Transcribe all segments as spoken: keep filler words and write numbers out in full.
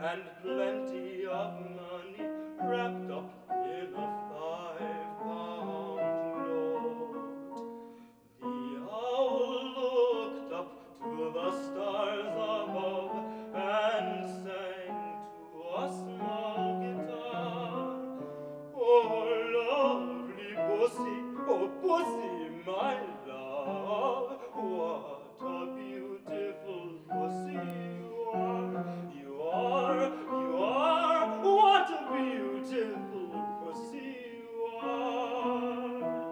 and plenty of money wrapped up in a five-pound note. The owl looked up to the stars above and sang to a small guitar. Oh, lovely pussy, oh, pussy, my love, what a beautiful pussy you are. You are, you are, what a beautiful pussy you are.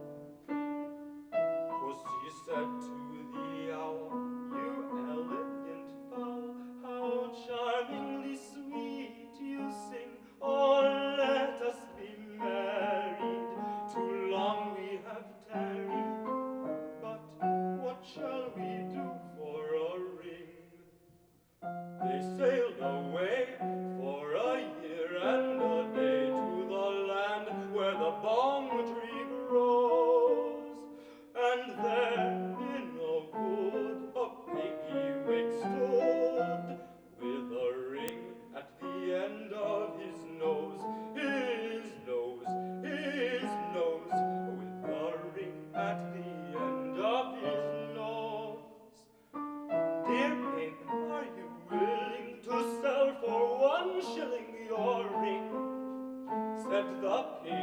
Pussy said to the owl, you elegant fowl, how charmingly sweet you sing. Oh, let us be married, too long we have tarried. But what shall we do for a ring? They sailed away for a year and a day to the land where the balm tree grows. And there in a wood a piggy-wig stood, with a ring at the end of his nose, his nose, his nose, with a ring at the end of his nose. Dear pig, are you willing to sell for one shilling your ring? Said the pig.